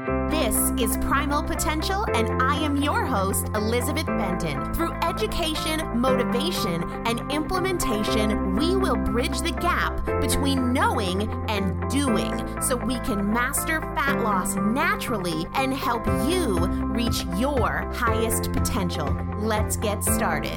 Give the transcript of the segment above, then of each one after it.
This is Primal Potential, and I am your host, Elizabeth Benton. Through education, motivation, and implementation, we will bridge the gap between knowing and doing so we can master fat loss naturally and help you reach your highest potential. Let's get started.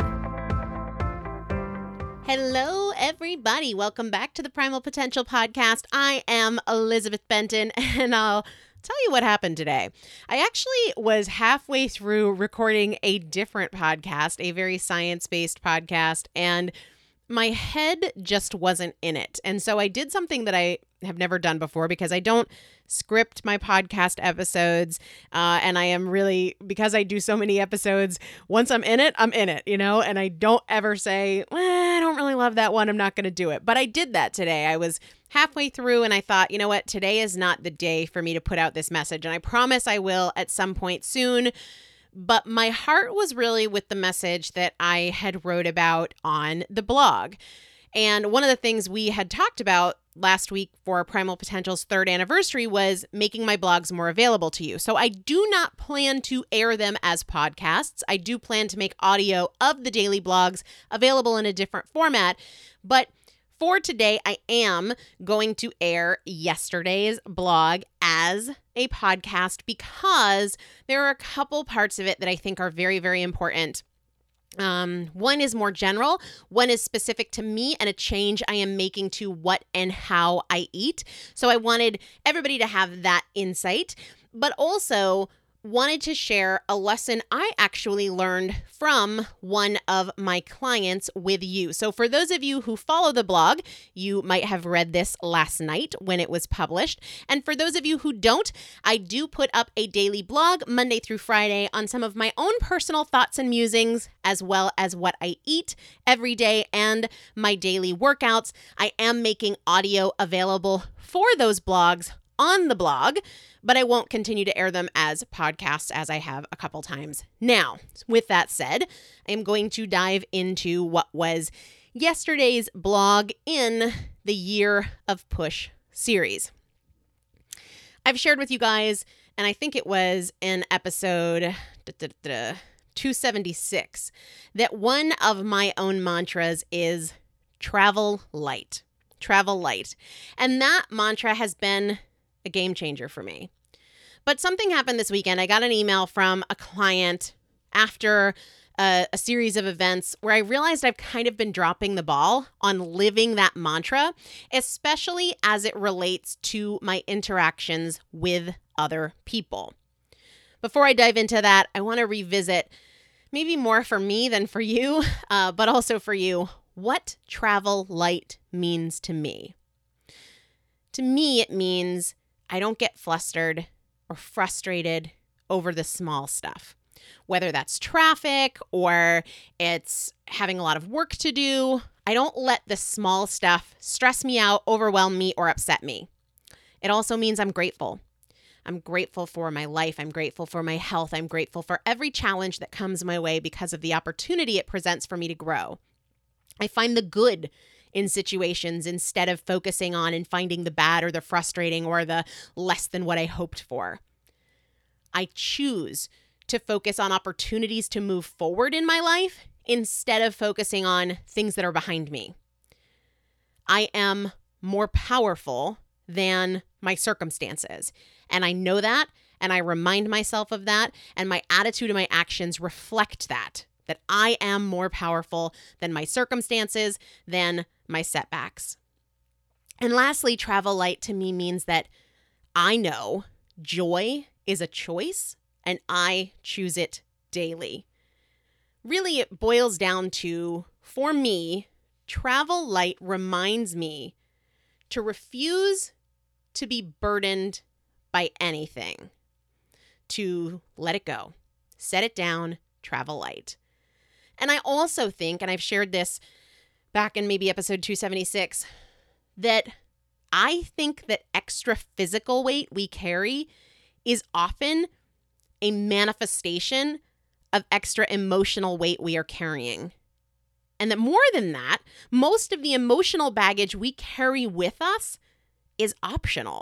Hello, everybody. Welcome back to the Primal Potential Podcast. I am Elizabeth Benton, and I'll tell you what happened today. I actually was halfway through recording a different podcast, a very science-based podcast, and my head just wasn't in it. And so I did something that I have never done before because I don't script my podcast episodes. And I am really, because I do so many episodes, once I'm in it, and I don't ever say, I don't really love that one, I'm not going to do it. But I did that today. I was halfway through and I thought, you know what, today is not the day for me to put out this message. And I promise I will at some point soon. But my heart was really with the message that I had wrote about on the blog. And one of the things we had talked about last week for Primal Potential's 3rd anniversary was making my blogs more available to you. So I do not plan to air them as podcasts. I do plan to make audio of the daily blogs available in a different format. But for today, I am going to air yesterday's blog as a podcast because there are a couple parts of it that I think are very, very important. One is more general, one is specific to me and a change I am making to what and how I eat. So I wanted everybody to have that insight, but also wanted to share a lesson I actually learned from one of my clients with you. So for those of you who follow the blog, you might have read this last night when it was published. And for those of you who don't, I do put up a daily blog Monday through Friday on some of my own personal thoughts and musings, as well as what I eat every day and my daily workouts. I am making audio available for those blogs on the blog, but I won't continue to air them as podcasts as I have a couple times now. With that said, I am going to dive into what was yesterday's blog in the Year of Push series. I've shared with you guys, and I think it was in episode 276, that one of my own mantras is travel light. Travel light. And that mantra has been a game changer for me. But something happened this weekend. I got an email from a client after a series of events where I realized I've kind of been dropping the ball on living that mantra, especially as it relates to my interactions with other people. Before I dive into that, I want to revisit, maybe more for me than for you, but also for you, what travel light means to me. To me, it means I don't get flustered or frustrated over the small stuff, whether that's traffic or it's having a lot of work to do. I don't let the small stuff stress me out, overwhelm me, or upset me. It also means I'm grateful. I'm grateful for my life. I'm grateful for my health. I'm grateful for every challenge that comes my way because of the opportunity it presents for me to grow. I find the good in situations instead of focusing on and finding the bad or the frustrating or the less than what I hoped for. I choose to focus on opportunities to move forward in my life instead of focusing on things that are behind me. I am more powerful than my circumstances, and I know that, and I remind myself of that, and my attitude and my actions reflect that I am more powerful than my circumstances, than my setbacks. And lastly, travel light to me means that I know joy is a choice and I choose it daily. Really, it boils down to, for me, travel light reminds me to refuse to be burdened by anything, to let it go, set it down, travel light. And I also think, and I've shared this back in maybe episode 276, that I think that extra physical weight we carry is often a manifestation of extra emotional weight we are carrying. And that more than that, most of the emotional baggage we carry with us is optional.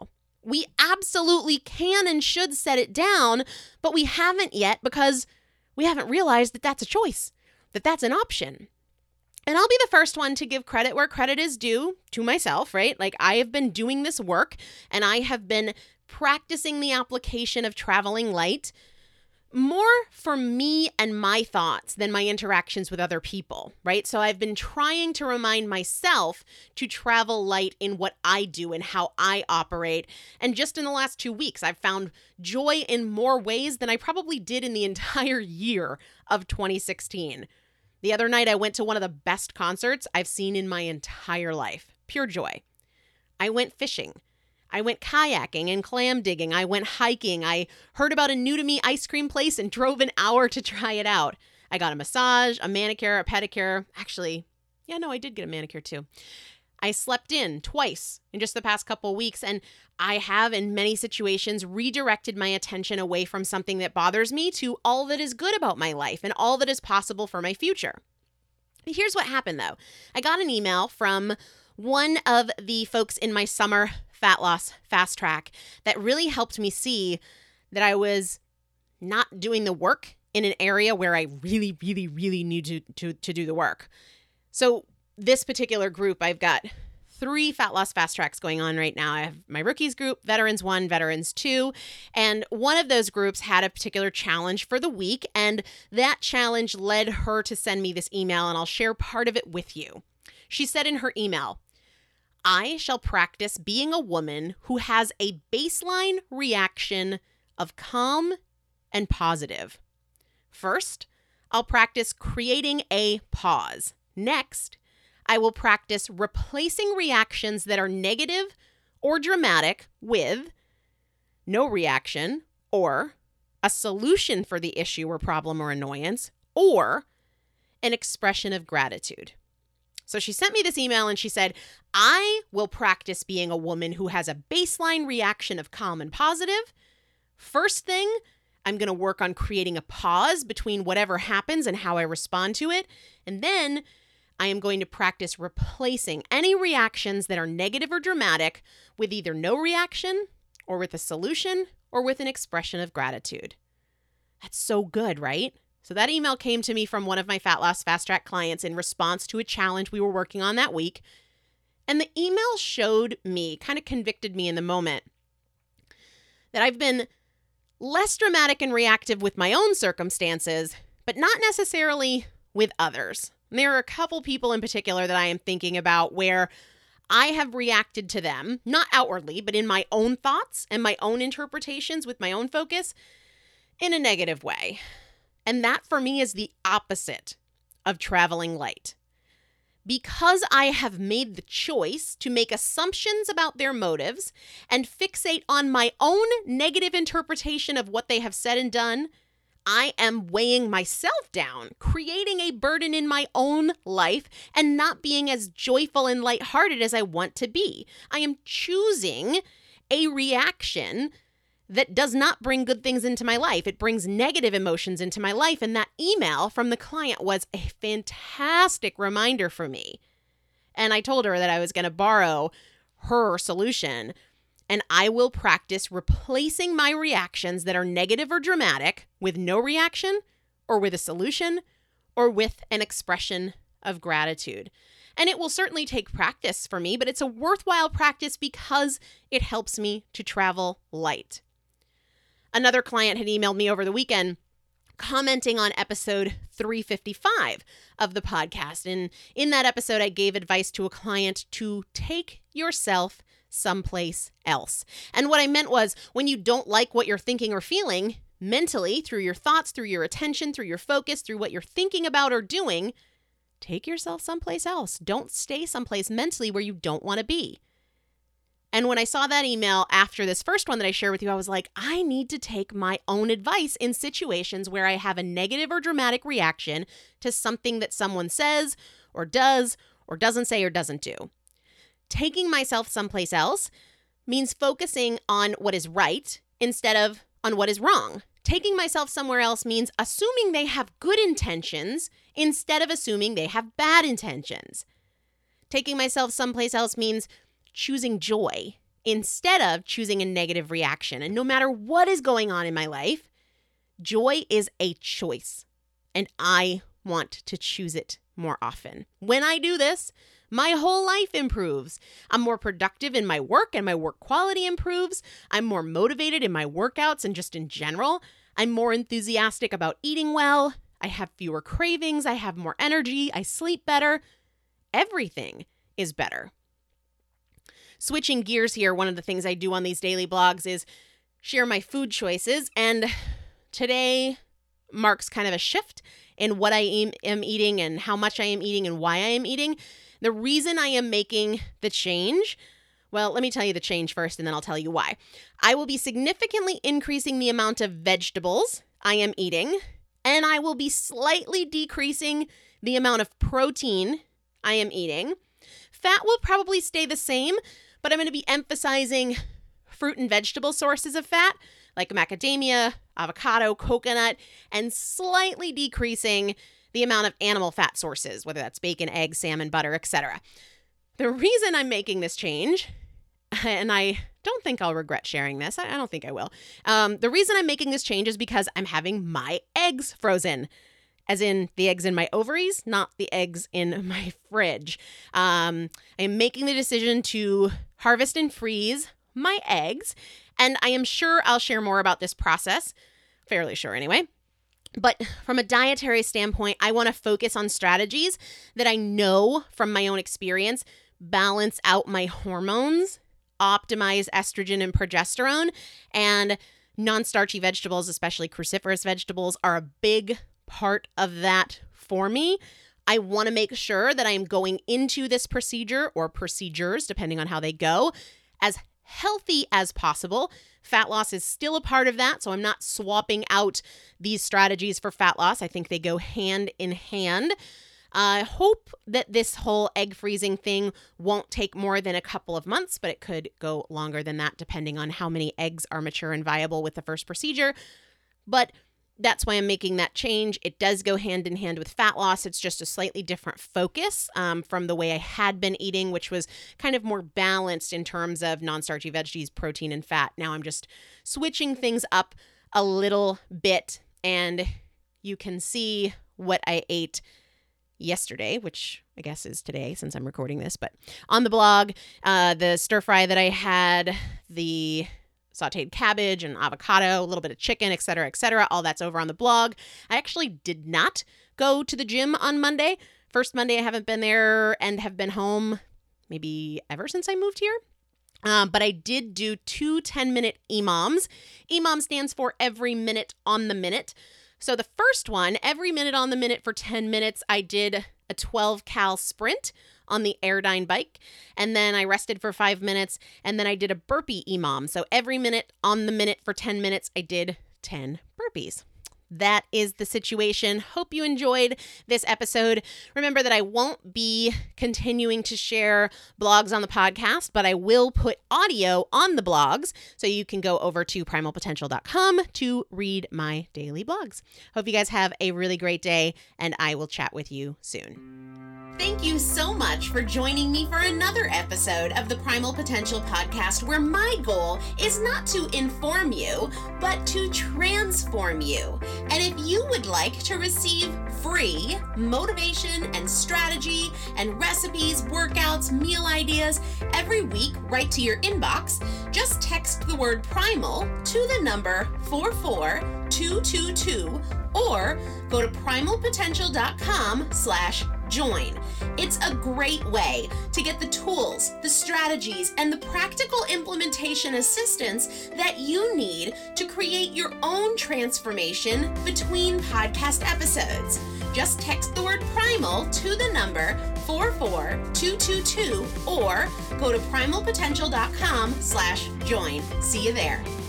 We absolutely can and should set it down, but we haven't yet because we haven't realized that that's a choice, that that's an option. And I'll be the first one to give credit where credit is due to myself, right? Like, I have been doing this work and I have been practicing the application of traveling light more for me and my thoughts than my interactions with other people, right? So I've been trying to remind myself to travel light in what I do and how I operate. And just in the last 2 weeks, I've found joy in more ways than I probably did in the entire year of 2016. The other night, I went to one of the best concerts I've seen in my entire life. Pure joy. I went fishing. I went kayaking and clam digging. I went hiking. I heard about a new to me ice cream place and drove an hour to try it out. I got a massage, a manicure, a pedicure. Actually, I did get a manicure too. I slept in twice in just the past couple of weeks, and I have in many situations redirected my attention away from something that bothers me to all that is good about my life and all that is possible for my future. Here's what happened though. I got an email from one of the folks in my summer fat loss fast track that really helped me see that I was not doing the work in an area where I really, really, really need to do the work. So this particular group, I've got 3 fat loss fast tracks going on right now. I have my rookies group, veterans 1, veterans 2, and one of those groups had a particular challenge for the week, and that challenge led her to send me this email, and I'll share part of it with you. She said in her email, I shall practice being a woman who has a baseline reaction of calm and positive. First, I'll practice creating a pause. Next, I will practice replacing reactions that are negative or dramatic with no reaction or a solution for the issue or problem or annoyance or an expression of gratitude. So she sent me this email and she said, I will practice being a woman who has a baseline reaction of calm and positive. First thing, I'm going to work on creating a pause between whatever happens and how I respond to it. And then I am going to practice replacing any reactions that are negative or dramatic with either no reaction or with a solution or with an expression of gratitude. That's so good, right? So that email came to me from one of my fat loss fast track clients in response to a challenge we were working on that week. And the email showed me, kind of convicted me in the moment, that I've been less dramatic and reactive with my own circumstances, but not necessarily with others. And there are a couple people in particular that I am thinking about where I have reacted to them, not outwardly, but in my own thoughts and my own interpretations with my own focus in a negative way. And that for me is the opposite of traveling light. Because I have made the choice to make assumptions about their motives and fixate on my own negative interpretation of what they have said and done, I am weighing myself down, creating a burden in my own life and not being as joyful and lighthearted as I want to be. I am choosing a reaction that does not bring good things into my life. It brings negative emotions into my life. And that email from the client was a fantastic reminder for me. And I told her that I was going to borrow her solution, and I will practice replacing my reactions that are negative or dramatic with no reaction or with a solution or with an expression of gratitude. And it will certainly take practice for me, but it's a worthwhile practice because it helps me to travel light. Another client had emailed me over the weekend commenting on episode 355 of the podcast. And in that episode, I gave advice to a client to take yourself someplace else. And what I meant was when you don't like what you're thinking or feeling mentally, through your thoughts, through your attention, through your focus, through what you're thinking about or doing, take yourself someplace else. Don't stay someplace mentally where you don't want to be. And when I saw that email after this first one that I shared with you, I was like, I need to take my own advice in situations where I have a negative or dramatic reaction to something that someone says or does or doesn't say or doesn't do. Taking myself someplace else means focusing on what is right instead of on what is wrong. Taking myself somewhere else means assuming they have good intentions instead of assuming they have bad intentions. Taking myself someplace else means choosing joy instead of choosing a negative reaction. And no matter what is going on in my life, joy is a choice, and I want to choose it more often. When I do this, my whole life improves. I'm more productive in my work and my work quality improves. I'm more motivated in my workouts and just in general. I'm more enthusiastic about eating well. I have fewer cravings. I have more energy. I sleep better. Everything is better. Switching gears here, one of the things I do on these daily blogs is share my food choices. And today marks kind of a shift in what I am eating and how much I am eating and why I am eating. The reason I am making the change, well, let me tell you the change first and then I'll tell you why. I will be significantly increasing the amount of vegetables I am eating, and I will be slightly decreasing the amount of protein I am eating. Fat will probably stay the same, but I'm going to be emphasizing fruit and vegetable sources of fat, like macadamia, avocado, coconut, and slightly decreasing the amount of animal fat sources, whether that's bacon, eggs, salmon, butter, etc. The reason I'm making this change, and I don't think I'll regret sharing this, I don't think I will. The reason I'm making this change is because I'm having my eggs frozen, as in the eggs in my ovaries, not the eggs in my fridge. I am making the decision to harvest and freeze my eggs, and I am sure I'll share more about this process, fairly sure anyway. But from a dietary standpoint, I want to focus on strategies that I know from my own experience balance out my hormones, optimize estrogen and progesterone, and non-starchy vegetables, especially cruciferous vegetables, are a big part of that for me. I want to make sure that I am going into this procedure or procedures, depending on how they go, as healthy as possible. Fat loss is still a part of that, so I'm not swapping out these strategies for fat loss. I think they go hand in hand. I hope that this whole egg freezing thing won't take more than a couple of months, but it could go longer than that depending on how many eggs are mature and viable with the first procedure. But that's why I'm making that change. It does go hand in hand with fat loss. It's just a slightly different focus from the way I had been eating, which was kind of more balanced in terms of non-starchy veggies, protein, and fat. Now I'm just switching things up a little bit, and you can see what I ate yesterday, which I guess is today since I'm recording this, but on the blog, the stir fry that I had, the sauteed cabbage and avocado, a little bit of chicken, etc., all that's over on the blog. I actually did not go to the gym on Monday. First Monday I haven't been there and have been home maybe ever since I moved here. But I did do 2 10-minute EMOMs. EMOM stands for every minute on the minute. So the first one, every minute on the minute for 10 minutes, I did a 12 cal sprint on the Airdyne bike, and then I rested for 5 minutes, and then I did a burpee EMOM. So every minute on the minute for 10 minutes, I did 10 burpees. That is the situation. Hope you enjoyed this episode. Remember that I won't be continuing to share blogs on the podcast, but I will put audio on the blogs, so you can go over to primalpotential.com to read my daily blogs. Hope you guys have a really great day, and I will chat with you soon. Thank you so much for joining me for another episode of the Primal Potential Podcast, where my goal is not to inform you, but to transform you. And if you would like to receive free motivation and strategy and recipes, workouts, meal ideas every week right to your inbox, just text the word primal to the number 44222 or go to primalpotential.com/join. It's a great way to get the tools, the strategies, and the practical implementation assistance that you need to create your own transformation between podcast episodes. Just text the word primal to the number 44222 or go to primalpotential.com/join. See you there.